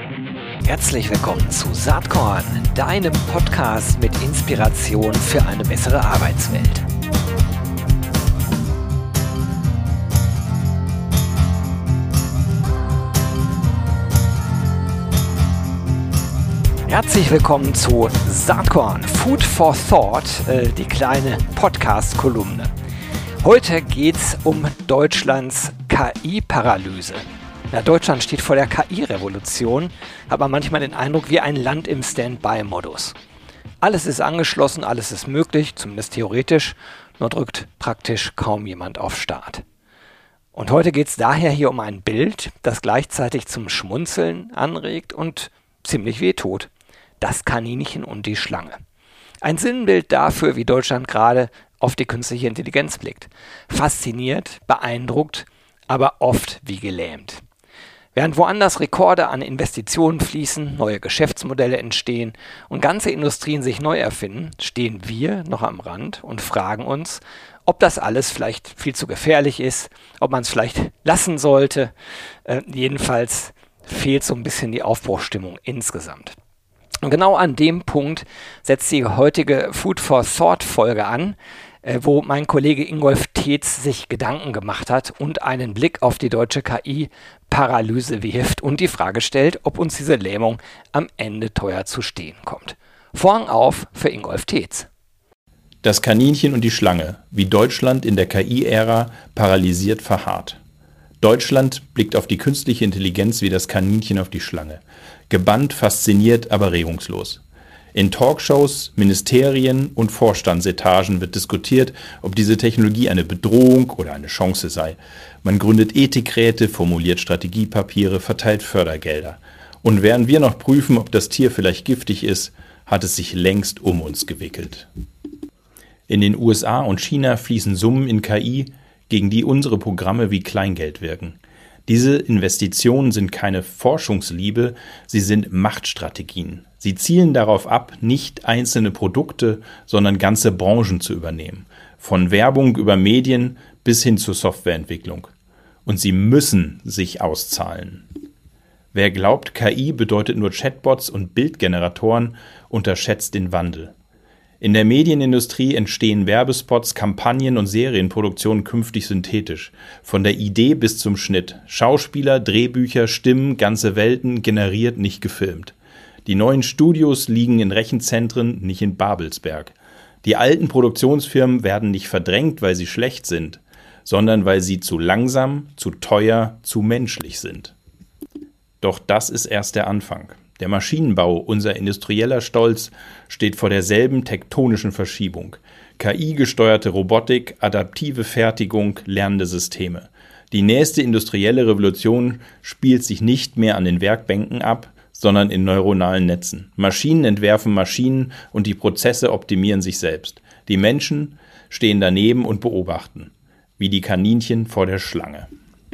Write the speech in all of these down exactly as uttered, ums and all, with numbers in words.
Herzlich willkommen zu Saatkorn, deinem Podcast mit Inspiration für eine bessere Arbeitswelt. Herzlich willkommen zu Saatkorn, Food for Thought, äh, die kleine Podcast-Kolumne. Heute geht es um Deutschlands K I-Paralyse. Ja, Deutschland steht vor der K I-Revolution, hat man manchmal den Eindruck wie ein Land im Standby-Modus. Alles ist angeschlossen, alles ist möglich, zumindest theoretisch, nur drückt praktisch kaum jemand auf Start. Und heute geht es daher hier um ein Bild, das gleichzeitig zum Schmunzeln anregt und ziemlich wehtut. Das Kaninchen und die Schlange. Ein Sinnbild dafür, wie Deutschland gerade auf die künstliche Intelligenz blickt. Fasziniert, beeindruckt, aber oft wie gelähmt. Während woanders Rekorde an Investitionen fließen, neue Geschäftsmodelle entstehen und ganze Industrien sich neu erfinden, stehen wir noch am Rand und fragen uns, ob das alles vielleicht viel zu gefährlich ist, ob man es vielleicht lassen sollte. Äh, jedenfalls fehlt so ein bisschen die Aufbruchsstimmung insgesamt. Und genau an dem Punkt setzt die heutige Food for Thought Folge an, äh, wo mein Kollege Ingolf Tetz sich Gedanken gemacht hat und einen Blick auf die deutsche K I-Paralyse wirft und die Frage stellt, ob uns diese Lähmung am Ende teuer zu stehen kommt. Vorhang auf für Ingolf Tetz. Das Kaninchen und die Schlange, wie Deutschland in der K I-Ära paralysiert verharrt. Deutschland blickt auf die künstliche Intelligenz wie das Kaninchen auf die Schlange. Gebannt, fasziniert, aber regungslos. In Talkshows, Ministerien und Vorstandsetagen wird diskutiert, ob diese Technologie eine Bedrohung oder eine Chance sei. Man gründet Ethikräte, formuliert Strategiepapiere, verteilt Fördergelder. Und während wir noch prüfen, ob das Tier vielleicht giftig ist, hat es sich längst um uns gewickelt. In den U S A und China fließen Summen in K I, gegen die unsere Programme wie Kleingeld wirken. Diese Investitionen sind keine Forschungsliebe, sie sind Machtstrategien. Sie zielen darauf ab, nicht einzelne Produkte, sondern ganze Branchen zu übernehmen. Von Werbung über Medien bis hin zur Softwareentwicklung. Und sie müssen sich auszahlen. Wer glaubt, K I bedeutet nur Chatbots und Bildgeneratoren, unterschätzt den Wandel. In der Medienindustrie entstehen Werbespots, Kampagnen und Serienproduktionen künftig synthetisch. Von der Idee bis zum Schnitt. Schauspieler, Drehbücher, Stimmen, ganze Welten, generiert, nicht gefilmt. Die neuen Studios liegen in Rechenzentren, nicht in Babelsberg. Die alten Produktionsfirmen werden nicht verdrängt, weil sie schlecht sind, sondern weil sie zu langsam, zu teuer, zu menschlich sind. Doch das ist erst der Anfang. Der Maschinenbau, unser industrieller Stolz, steht vor derselben tektonischen Verschiebung. K I-gesteuerte Robotik, adaptive Fertigung, lernende Systeme. Die nächste industrielle Revolution spielt sich nicht mehr an den Werkbänken ab, sondern in neuronalen Netzen. Maschinen entwerfen Maschinen und die Prozesse optimieren sich selbst. Die Menschen stehen daneben und beobachten, wie die Kaninchen vor der Schlange.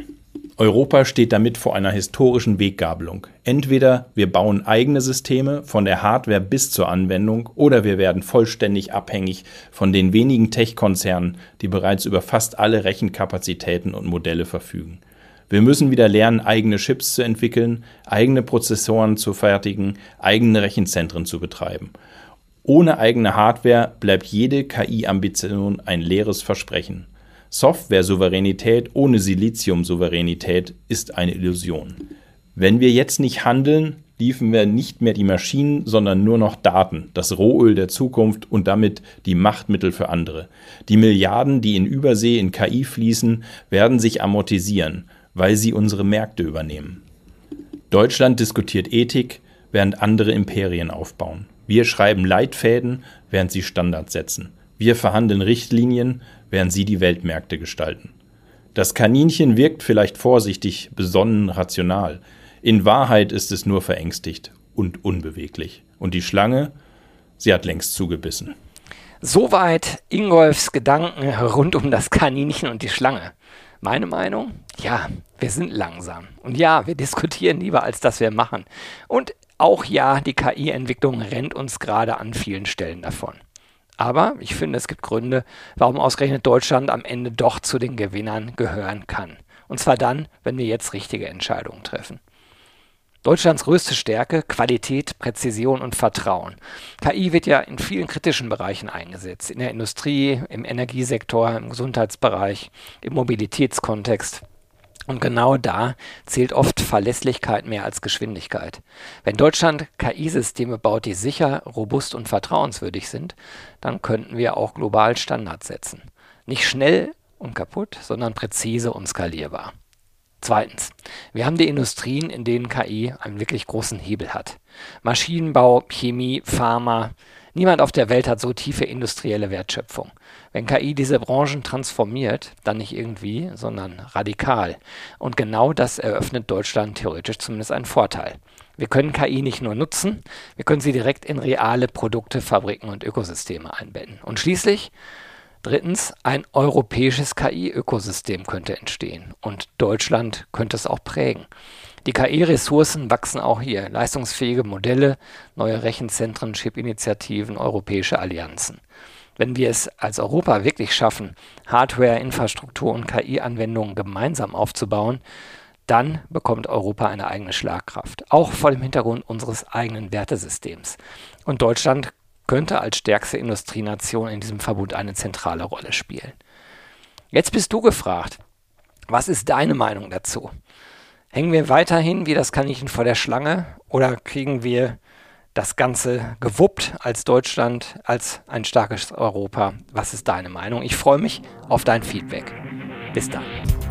Europa steht damit vor einer historischen Weggabelung. Entweder wir bauen eigene Systeme, von der Hardware bis zur Anwendung, oder wir werden vollständig abhängig von den wenigen Tech-Konzernen, die bereits über fast alle Rechenkapazitäten und Modelle verfügen. Wir müssen wieder lernen, eigene Chips zu entwickeln, eigene Prozessoren zu fertigen, eigene Rechenzentren zu betreiben. Ohne eigene Hardware bleibt jede K I-Ambition ein leeres Versprechen. Software-Souveränität ohne Silizium-Souveränität ist eine Illusion. Wenn wir jetzt nicht handeln, liefern wir nicht mehr die Maschinen, sondern nur noch Daten, das Rohöl der Zukunft und damit die Machtmittel für andere. Die Milliarden, die in Übersee in K I fließen, werden sich amortisieren, weil sie unsere Märkte übernehmen. Deutschland diskutiert Ethik, während andere Imperien aufbauen. Wir schreiben Leitfäden, während sie Standards setzen. Wir verhandeln Richtlinien, während sie die Weltmärkte gestalten. Das Kaninchen wirkt vielleicht vorsichtig, besonnen, rational. In Wahrheit ist es nur verängstigt und unbeweglich. Und die Schlange, sie hat längst zugebissen. Soweit Ingolfs Gedanken rund um das Kaninchen und die Schlange. Meine Meinung? Ja, wir sind langsam. Und ja, wir diskutieren lieber, als dass wir machen. Und auch ja, die K I-Entwicklung rennt uns gerade an vielen Stellen davon. Aber ich finde, es gibt Gründe, warum ausgerechnet Deutschland am Ende doch zu den Gewinnern gehören kann. Und zwar dann, wenn wir jetzt richtige Entscheidungen treffen. Deutschlands größte Stärke: Qualität, Präzision und Vertrauen. K I wird ja in vielen kritischen Bereichen eingesetzt. In der Industrie, im Energiesektor, im Gesundheitsbereich, im Mobilitätskontext. Und genau da zählt oft Verlässlichkeit mehr als Geschwindigkeit. Wenn Deutschland K I-Systeme baut, die sicher, robust und vertrauenswürdig sind, dann könnten wir auch global Standards setzen. Nicht schnell und kaputt, sondern präzise und skalierbar. Zweitens, wir haben die Industrien, in denen K I einen wirklich großen Hebel hat. Maschinenbau, Chemie, Pharma. Niemand auf der Welt hat so tiefe industrielle Wertschöpfung. Wenn K I diese Branchen transformiert, dann nicht irgendwie, sondern radikal. Und genau das eröffnet Deutschland theoretisch zumindest einen Vorteil. Wir können K I nicht nur nutzen, wir können sie direkt in reale Produkte, Fabriken und Ökosysteme einbetten. Und schließlich, drittens, ein europäisches K I-Ökosystem könnte entstehen. Und Deutschland könnte es auch prägen. Die K I-Ressourcen wachsen auch hier. Leistungsfähige Modelle, neue Rechenzentren, Chip-Initiativen, europäische Allianzen. Wenn wir es als Europa wirklich schaffen, Hardware, Infrastruktur und K I-Anwendungen gemeinsam aufzubauen, dann bekommt Europa eine eigene Schlagkraft. Auch vor dem Hintergrund unseres eigenen Wertesystems. Und Deutschland könnte als stärkste Industrienation in diesem Verbund eine zentrale Rolle spielen. Jetzt bist du gefragt. Was ist deine Meinung dazu? Hängen wir weiterhin wie das Kaninchen vor der Schlange oder kriegen wir das Ganze gewuppt als Deutschland, als ein starkes Europa? Was ist deine Meinung? Ich freue mich auf dein Feedback. Bis dann.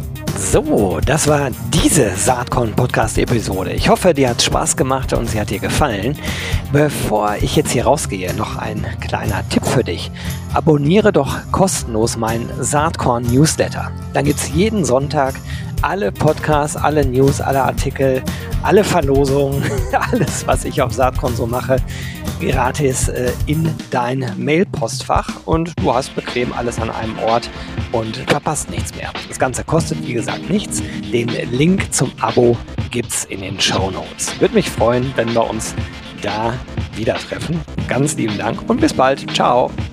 So, das war diese Saatkorn-Podcast-Episode. Ich hoffe, dir hat es Spaß gemacht und sie hat dir gefallen. Bevor ich jetzt hier rausgehe, noch ein kleiner Tipp für dich. Abonniere doch kostenlos meinen Saatkorn-Newsletter. Dann gibt es jeden Sonntag alle Podcasts, alle News, alle Artikel, alle Verlosungen, alles, was ich auf Saatkorn so mache, gratis äh, in dein Mail-Postfach und du hast bequem alles an einem Ort und verpasst nichts mehr. Das Ganze kostet, wie gesagt, nichts. Den Link zum Abo gibt's in den Shownotes. Würde mich freuen, wenn wir uns da wieder treffen. Ganz lieben Dank und bis bald. Ciao.